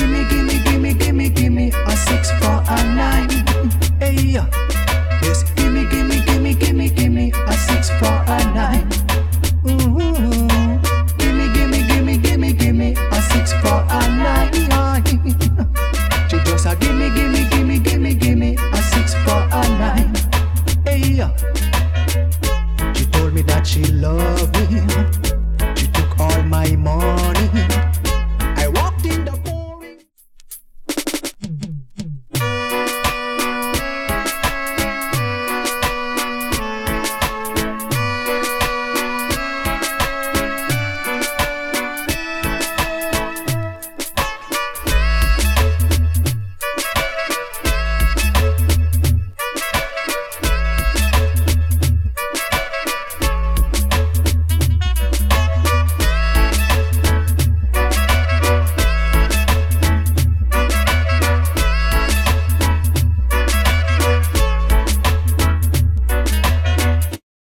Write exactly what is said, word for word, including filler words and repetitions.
gimme, gimme, gimme, gimme, gimme a six for a nine. Hey, yes, gimme, gimme, gimme, gimme, gimme a six for a nine. Ooh.